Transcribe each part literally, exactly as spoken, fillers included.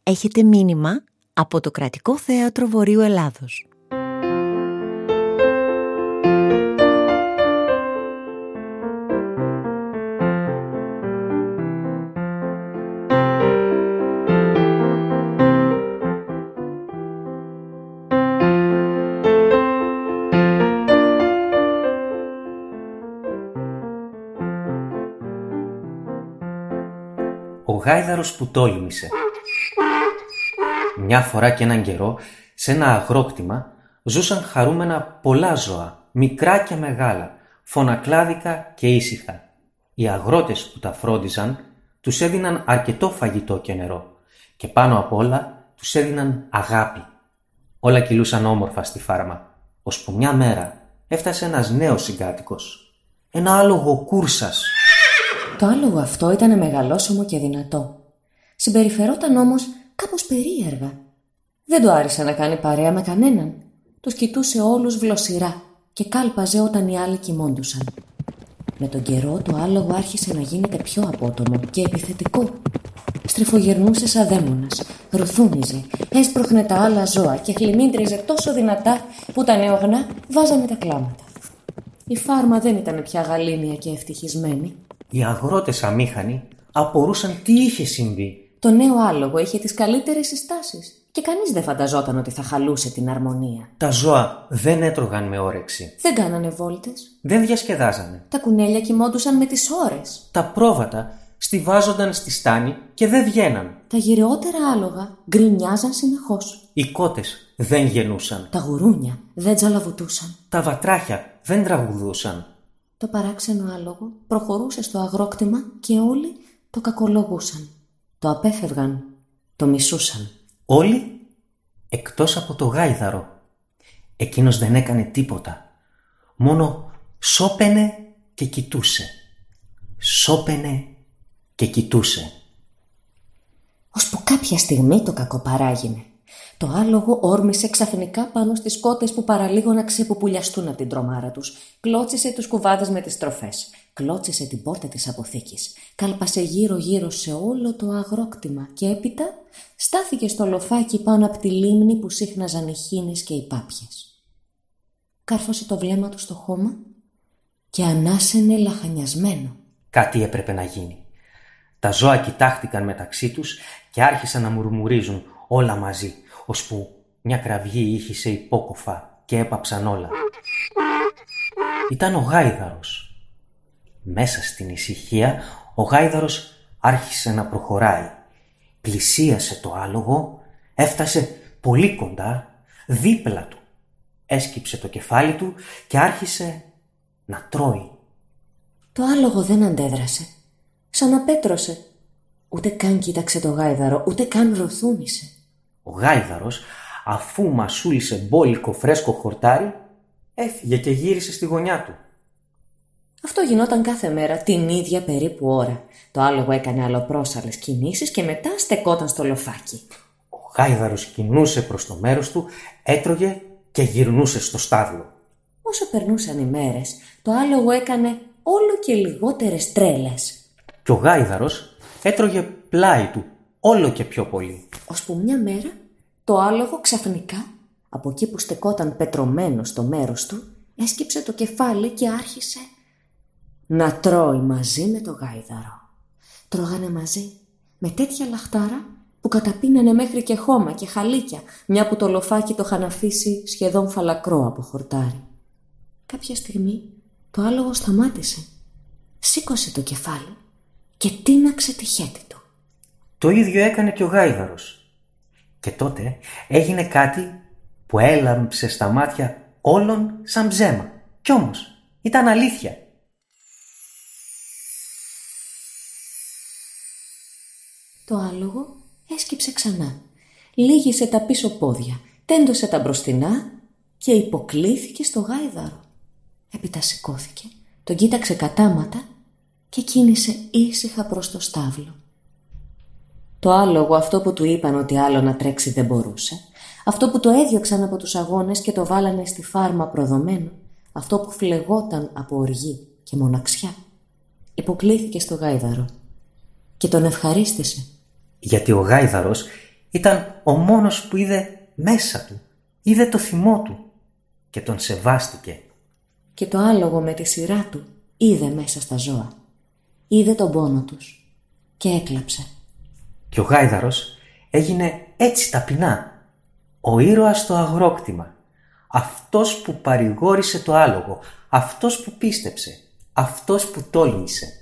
Έχετε μήνυμα από το Κρατικό Θέατρο Βορείου Ελλάδος. Ο γάιδαρος που τόλμησε. Μια φορά και έναν καιρό, σε ένα αγρόκτημα, ζούσαν χαρούμενα πολλά ζώα, μικρά και μεγάλα, φωνακλάδικα και ήσυχα. Οι αγρότες που τα φρόντιζαν τους έδιναν αρκετό φαγητό και νερό και πάνω απ' όλα τους έδιναν αγάπη. Όλα κυλούσαν όμορφα στη φάρμα, ώσπου μια μέρα έφτασε ένας νέος συγκάτοικος. Ένα άλογο Κούρσας. Το άλογο αυτό ήταν μεγαλόσωμο και δυνατό. Συμπεριφερόταν όμως κάπως περίεργα. Δεν του άρεσε να κάνει παρέα με κανέναν. Τους κοιτούσε όλους βλοσιρά και κάλπαζε όταν οι άλλοι κοιμώντουσαν. Με τον καιρό το άλογο άρχισε να γίνεται πιο απότομο και επιθετικό. Στριφογυρνούσε σαν δαίμονας, ρουθούνιζε, έσπροχνε τα άλλα ζώα και χλιμίντριζε τόσο δυνατά που τα νεογνά βάζανε τα κλάματα. Η φάρμα δεν ήταν πια γαλήνια και ευτυχισμένη. Οι αγρότες αμήχανοι απορούσαν τι είχε συμβεί. Το νέο άλογο είχε τις καλύτερες συστάσεις και κανείς δεν φανταζόταν ότι θα χαλούσε την αρμονία. Τα ζώα δεν έτρωγαν με όρεξη. Δεν κάνανε βόλτες. Δεν διασκεδάζανε. Τα κουνέλια κοιμόντουσαν με τις ώρες. Τα πρόβατα στιβάζονταν στη στάνη και δεν βγαίναν. Τα γυρεότερα άλογα γκρινιάζαν συνεχώς. Οι κότες δεν γεννούσαν. Τα γουρούνια δεν τζαλαβουτούσαν. Τα βατράχια δεν τραγουδούσαν. Το παράξενο άλογο προχωρούσε στο αγρόκτημα και όλοι το κακολογούσαν. Το απέφευγαν, το μισούσαν. Όλοι εκτός από το γάιδαρο. Εκείνος δεν έκανε τίποτα. Μόνο σώπαινε και κοιτούσε. Σώπαινε και κοιτούσε. Ώσπου κάποια στιγμή το κακό παράγινε. Το άλογο όρμησε ξαφνικά πάνω στις κότες που παραλίγο να ξεπουπουλιαστούν από την τρομάρα τους. Κλώτσισε τους κουβάδες με τις τροφές. Κλώτσισε την πόρτα της αποθήκης. Κάλπασε γύρω-γύρω σε όλο το αγρόκτημα και έπειτα στάθηκε στο λοφάκι πάνω από τη λίμνη που σύχναζαν οι χήνες και οι πάπιες. Κάρφωσε το βλέμμα του στο χώμα και ανάσαινε λαχανιασμένο. Κάτι έπρεπε να γίνει. Τα ζώα κοιτάχτηκαν μεταξύ τους και άρχισαν να μουρμουρίζουν όλα μαζί, ώσπου μια κραυγή ήχησε υπόκοφα και έπαψαν όλα. Ήταν ο γάιδαρος. Μέσα στην ησυχία ο γάιδαρος άρχισε να προχωράει. Πλησίασε το άλογο, έφτασε πολύ κοντά, δίπλα του. Έσκυψε το κεφάλι του και άρχισε να τρώει. Το άλογο δεν αντέδρασε. Σαν απέτρωσε. Ούτε καν κοίταξε το γάιδαρο, ούτε καν ρωθούνησε. Ο γάιδαρος, αφού μασούλησε μπόλικο φρέσκο χορτάρι, έφυγε και γύρισε στη γωνιά του. Αυτό γινόταν κάθε μέρα την ίδια περίπου ώρα. Το άλογο έκανε αλλοπρόσαλες κινήσεις και μετά στεκόταν στο λοφάκι. Ο γάιδαρος κινούσε προς το μέρος του, έτρωγε και γυρνούσε στο στάβλο. Όσο περνούσαν οι μέρες, το άλογο έκανε όλο και λιγότερες τρέλες. Και ο γάιδαρος έτρωγε πλάι του όλο και πιο πολύ. Ώσπου μια μέρα το άλογο ξαφνικά, από εκεί που στεκόταν πετρωμένο στο μέρος του, έσκυψε το κεφάλι και άρχισε να τρώει μαζί με το γάιδαρο. Τρώγανε μαζί με τέτοια λαχτάρα που καταπίνανε μέχρι και χώμα και χαλίκια, μια που το λοφάκι το είχαν αφήσει σχεδόν φαλακρό από χορτάρι. Κάποια στιγμή το άλογο σταμάτησε, σήκωσε το κεφάλι και τίναξε τη χέτη του. Το ίδιο έκανε και ο γάιδαρος. Και τότε έγινε κάτι που έλαμψε στα μάτια όλων σαν ψέμα. Κι όμως ήταν αλήθεια. Το άλογο έσκυψε ξανά, λύγησε τα πίσω πόδια, τέντωσε τα μπροστινά και υποκλίθηκε στο γάιδαρο. Έπειτα σηκώθηκε, τον κοίταξε κατάματα και κίνησε ήσυχα προς το στάβλο. Το άλογο, αυτό που του είπαν ότι άλλο να τρέξει δεν μπορούσε, αυτό που το έδιωξαν από τους αγώνες και το βάλανε στη φάρμα προδομένο, αυτό που φλεγόταν από οργή και μοναξιά, υποκλίθηκε στο γάιδαρο και τον ευχαρίστησε. Γιατί ο γάιδαρος Ήταν ο μόνος που είδε μέσα του, είδε το θυμό του και τον σεβάστηκε. Και το άλογο με τη σειρά του είδε μέσα στα ζώα. Είδε τον πόνο τους και έκλαψε. Και ο γάιδαρος έγινε έτσι ταπεινά, ο ήρωας στο αγρόκτημα, αυτός που παρηγόρησε το άλογο, αυτός που πίστεψε, αυτός που τόλμησε.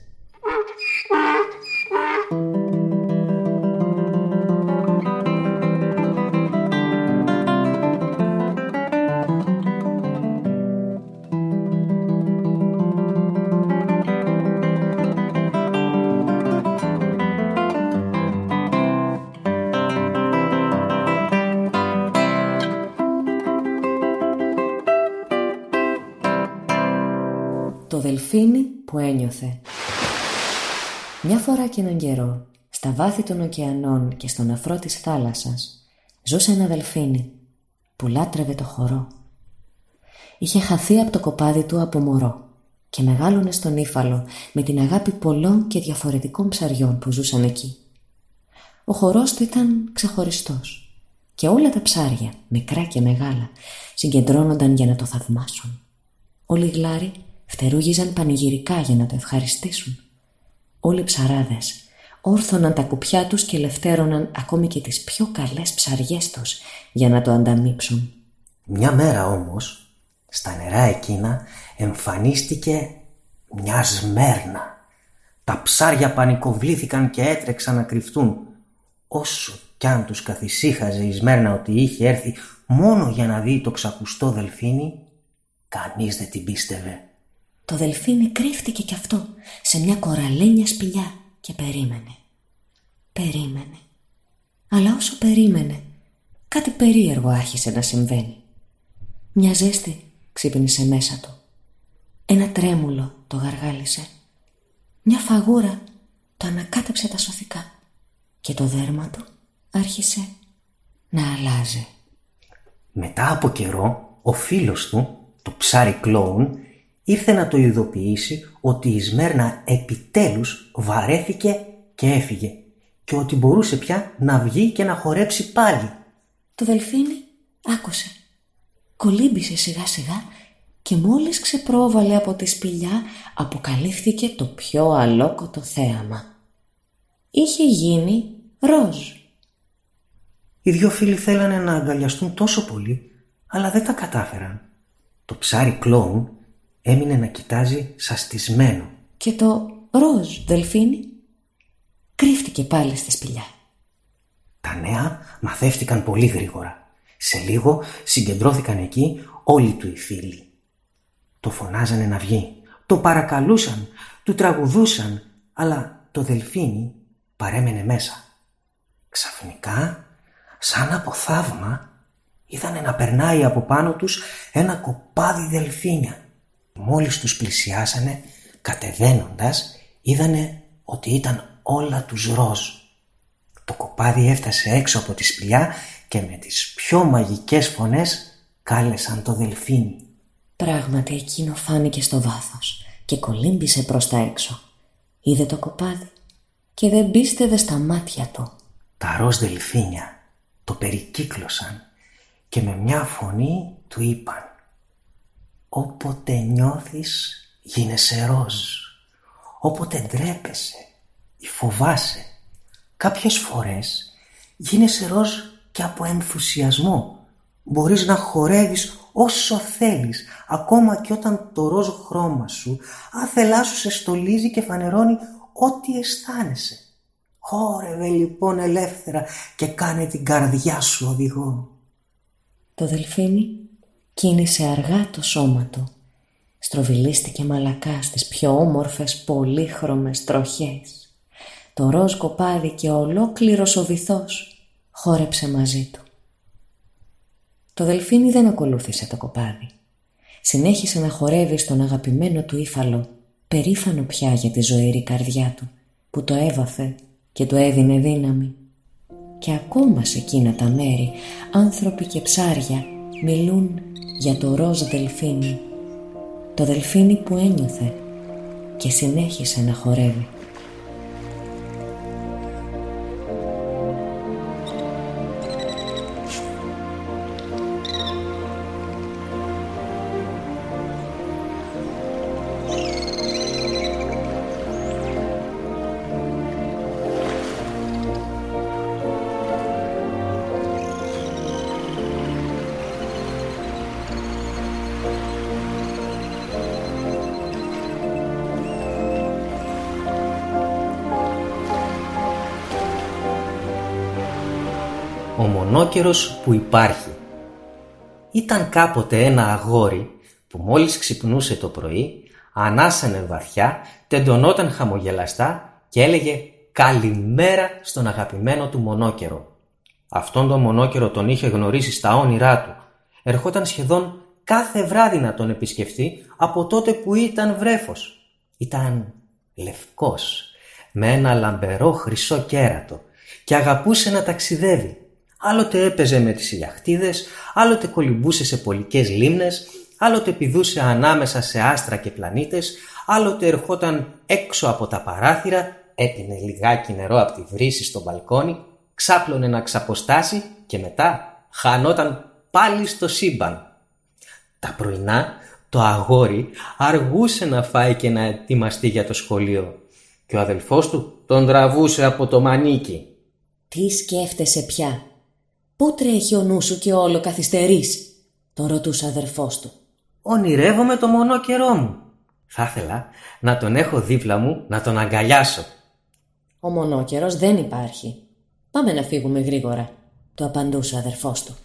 Το δελφίνι που ένιωθε. Μια φορά και έναν καιρό, στα βάθη των ωκεανών και στον αφρό της θάλασσας, ζούσε ένα δελφίνι που λάτρευε το χορό. Είχε χαθεί από το κοπάδι του από μωρό και μεγάλωνε στον Ήφαλο με την αγάπη πολλών και διαφορετικών ψαριών που ζούσαν εκεί. Ο χορός του ήταν ξεχωριστός και όλα τα ψάρια, μικρά και μεγάλα, συγκεντρώνονταν για να το θαυμάσουν. Όλοι οι γλάροι φτερούγιζαν πανηγυρικά για να το ευχαριστήσουν. Όλοι οι ψαράδες όρθωναν τα κουπιά τους και ελευθέρωναν ακόμη και τις πιο καλές ψαριές τους για να το ανταμείψουν. Μια μέρα όμως, στα νερά εκείνα εμφανίστηκε μια σμέρνα. Τα ψάρια πανικοβλήθηκαν και έτρεξαν να κρυφτούν. Όσο κι αν τους καθησύχαζε η σμέρνα ότι είχε έρθει μόνο για να δει το ξακουστό δελφίνι, κανείς δεν την πίστευε. Το δελφίνι κρύφτηκε κι αυτό σε μια κοραλένια σπηλιά και περίμενε. Περίμενε. Αλλά όσο περίμενε, κάτι περίεργο άρχισε να συμβαίνει. Μια ζέστη ξύπνησε μέσα του. Ένα τρέμουλο το γαργάλισε. Μια φαγούρα το ανακάτεψε τα σωθικά και το δέρμα του άρχισε να αλλάζει. Μετά από καιρό, ο φίλος του, το ψάρι κλόουν, ήρθε να το ειδοποιήσει ότι η σμέρνα επιτέλους βαρέθηκε και έφυγε και ότι μπορούσε πια να βγει και να χορέψει πάλι. Το δελφίνι άκουσε, κολύμπησε σιγά σιγά και μόλις ξεπρόβαλε από τη σπηλιά αποκαλύφθηκε το πιο αλόκοτο θέαμα. Είχε γίνει ροζ. Οι δυο φίλοι θέλανε να αγκαλιαστούν τόσο πολύ, αλλά δεν τα κατάφεραν. Το ψάρι κλόουν έμεινε να κοιτάζει σαστισμένο. Και το ροζ δελφίνι κρύφτηκε πάλι στη σπηλιά. Τα νέα μαθεύτηκαν πολύ γρήγορα. Σε λίγο συγκεντρώθηκαν εκεί όλοι του οι φίλοι. Το φωνάζανε να βγει, το παρακαλούσαν, του τραγουδούσαν, αλλά το δελφίνι παρέμενε μέσα. Ξαφνικά, σαν από θαύμα, είδανε να περνάει από πάνω τους ένα κοπάδι δελφίνια. Μόλις τους πλησιάσανε, κατεβαίνοντας, είδανε ότι ήταν όλα τους ροζ. Το κοπάδι έφτασε έξω από τη σπηλιά και με τις πιο μαγικές φωνές κάλεσαν το δελφίνι. Πράγματι εκείνο φάνηκε στο βάθος και κολύμπησε προς τα έξω. Είδε το κοπάδι και δεν πίστευε στα μάτια του. Τα ροζ δελφίνια το περικύκλωσαν και με μια φωνή του είπαν: «Όποτε νιώθεις γίνεσαι ροζ, όποτε ντρέπεσαι ή φοβάσαι, κάποιες φορές γίνεσαι ροζ και από ενθουσιασμό. Μπορείς να χορεύεις όσο θέλεις, ακόμα και όταν το ροζ χρώμα σου άθελά σου σε στολίζει και φανερώνει ό,τι αισθάνεσαι. Χόρευε λοιπόν ελεύθερα και κάνε την καρδιά σου οδηγό». Το δελφίνι κίνησε αργά το σώμα του. Στροβιλίστηκε μαλακά στις πιο όμορφες πολύχρωμες τροχές. Το ροζ κοπάδι και ολόκληρος ο βυθός χόρεψε μαζί του. Το δελφίνι δεν ακολούθησε το κοπάδι. Συνέχισε να χορεύει στον αγαπημένο του Ήφαλο, περήφανο πια για τη ζωηρή καρδιά του, που το έβαθε και του έδινε δύναμη. Και ακόμα σε εκείνα τα μέρη, άνθρωποι και ψάρια μιλούν για το ροζ δελφίνι, το δελφίνι που ένιωθε και συνέχισε να χορεύει. Ο μονόκερος που υπάρχει. Ήταν κάποτε ένα αγόρι που μόλις ξυπνούσε το πρωί, ανάσανε βαθιά, τεντωνόταν χαμογελαστά και έλεγε καλημέρα στον αγαπημένο του μονόκερο. Αυτόν τον μονόκερο τον είχε γνωρίσει στα όνειρά του. Ερχόταν σχεδόν κάθε βράδυ να τον επισκεφτεί από τότε που ήταν βρέφος. Ήταν λευκός, με ένα λαμπερό χρυσό κέρατο και αγαπούσε να ταξιδεύει. Άλλοτε έπαιζε με τις ιαχτίδες, άλλοτε κολυμπούσε σε πολικές λίμνες, άλλοτε πηδούσε ανάμεσα σε άστρα και πλανήτες, άλλοτε ερχόταν έξω από τα παράθυρα, έπινε λιγάκι νερό από τη βρύση στο μπαλκόνι, ξάπλωνε να ξαποστάσει και μετά χανόταν πάλι στο σύμπαν. Τα πρωινά το αγόρι αργούσε να φάει και να ετοιμαστεί για το σχολείο και ο αδελφός του τον τραβούσε από το μανίκι. «Τι σκέφτεσαι πια? Πού τρέχει ο νου σου και όλο καθυστερείς?» τον ρωτούσε ο αδερφός του. «Ονειρεύομαι το μονόκερό μου. Θα ήθελα να τον έχω δίπλα μου, να τον αγκαλιάσω». «Ο μονόκερος δεν υπάρχει. Πάμε να φύγουμε γρήγορα», του απαντούσε ο αδερφός του.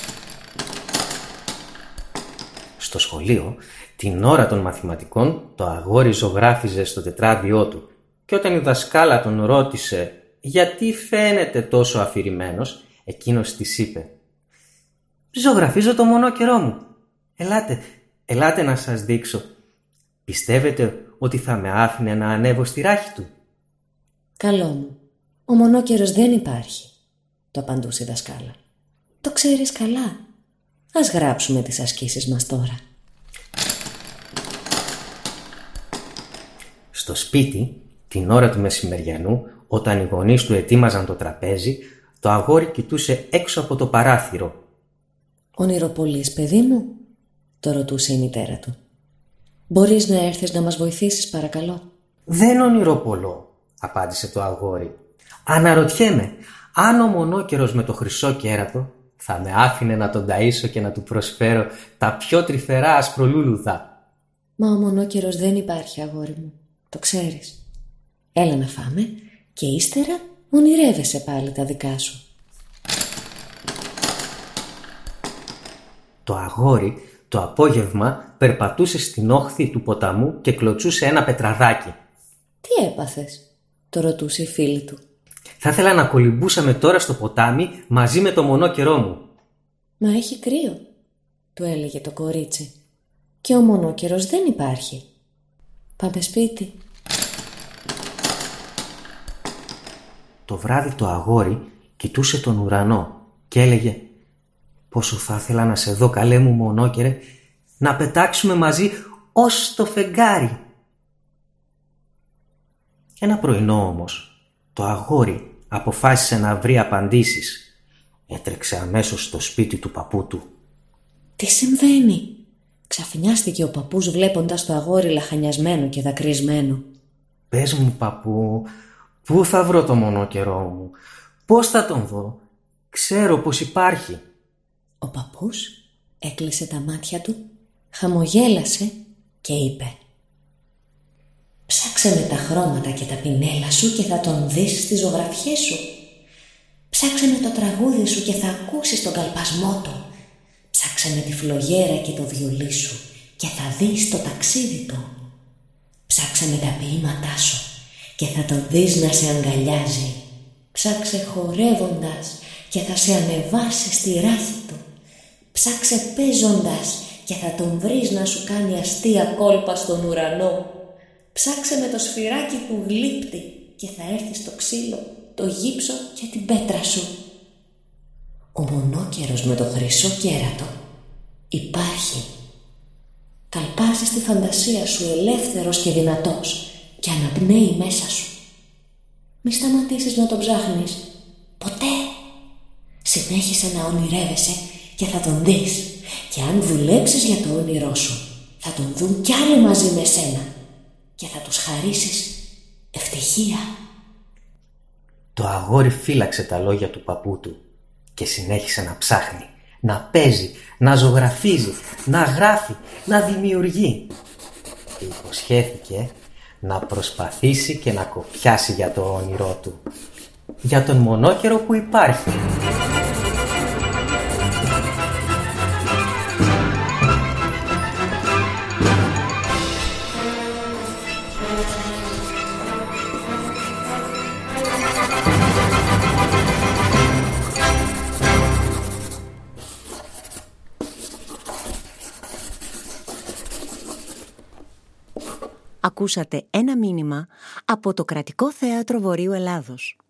Στο σχολείο, την ώρα των μαθηματικών, το αγόρι ζωγράφιζε στο τετράδιό του και όταν η δασκάλα τον ρώτησε γιατί φαίνεται τόσο αφηρημένος, εκείνος της είπε «Ζωγραφίζω το μονόκερό μου. Ελάτε, ελάτε να σας δείξω. Πιστεύετε ότι θα με άφηνε να ανέβω στη ράχη του?» «Καλό μου, ο μονόκερος δεν υπάρχει», το απαντούσε η δασκάλα. «Το ξέρεις καλά. Ας γράψουμε τις ασκήσεις μας τώρα». Στο σπίτι, την ώρα του μεσημεριανού, όταν οι γονείς του ετοίμαζαν το τραπέζι, το αγόρι κοιτούσε έξω από το παράθυρο. «Ονειροπολείς, παιδί μου?» το ρωτούσε η μητέρα του. «Μπορείς να έρθεις να μας βοηθήσεις, παρακαλώ?» «Δεν ονειροπολώ», απάντησε το αγόρι. «Αναρωτιέμαι αν ο μονόκερος με το χρυσό κέρατο θα με άφηνε να τον ταΐσω και να του προσφέρω τα πιο τρυφερά ασπρολούλουδα». «Μα ο μονόκερος δεν υπάρχει, αγόρι μου, το ξέρεις. Έλα να φάμε και ύστερα ονειρεύεσαι πάλι τα δικά σου». Το αγόρι το απόγευμα περπατούσε στην όχθη του ποταμού και κλωτσούσε ένα πετραδάκι. «Τι έπαθες?» το ρωτούσε η φίλη του. «Θα ήθελα να κολυμπούσαμε τώρα στο ποτάμι μαζί με το μονόκερό μου». «Μα έχει κρύο», του έλεγε το κορίτσι. «Και ο μονόκερος δεν υπάρχει. Πάμε σπίτι». Το βράδυ το αγόρι κοιτούσε τον ουρανό και έλεγε «Πόσο θα ήθελα να σε δω, καλέ μου μονόκερε, να πετάξουμε μαζί ως το φεγγάρι». Ένα πρωινό όμως το αγόρι αποφάσισε να βρει απαντήσεις. Έτρεξε αμέσως στο σπίτι του παππού του. «Τι συμβαίνει?» ξαφνιάστηκε ο παππούς βλέποντας το αγόρι λαχανιασμένο και δακρυσμένο. «Πες μου, παππού, πού θα βρω το μονόκερό μου? Πώς θα τον δω? Ξέρω πως υπάρχει». Ο παππούς έκλεισε τα μάτια του, χαμογέλασε και είπε «Ψάξε με τα χρώματα και τα πινέλα σου και θα τον δεις στις ζωγραφιές σου. Ψάξε με το τραγούδι σου και θα ακούσεις τον καλπασμό του. Ψάξε με τη φλογέρα και το βιολί σου και θα δεις το ταξίδι του. Ψάξε με τα ποίηματά σου και θα τον δεις να σε αγκαλιάζει. Ψάξε χορεύοντας και θα σε ανεβάσει στη ράχη του. Ψάξε παίζοντας και θα τον βρεις να σου κάνει αστεία κόλπα στον ουρανό. Ψάξε με το σφυράκι που γλύπτει και θα έρθει στο ξύλο, το γύψο και την πέτρα σου». Ο μονόκερος με το χρυσό κέρατο υπάρχει. Καλπάζει στη φαντασία σου ελεύθερος και δυνατός και αναπνέει μέσα σου. Μη σταματήσεις να τον ψάχνεις ποτέ. Συνέχισε να ονειρεύεσαι και θα τον δεις, και αν δουλέψεις για το όνειρό σου θα τον δουν κι άλλοι μαζί με σένα και θα τους χαρίσεις ευτυχία. Το αγόρι φύλαξε τα λόγια του παππού του και συνέχισε να ψάχνει, να παίζει, να ζωγραφίζει, να γράφει, να δημιουργεί. Και υποσχέθηκε να προσπαθήσει και να κοπιάσει για το όνειρό του, για τον μονόκερο που υπάρχει. Ακούσατε ένα μήνυμα από το Κρατικό Θέατρο Βορείου Ελλάδος.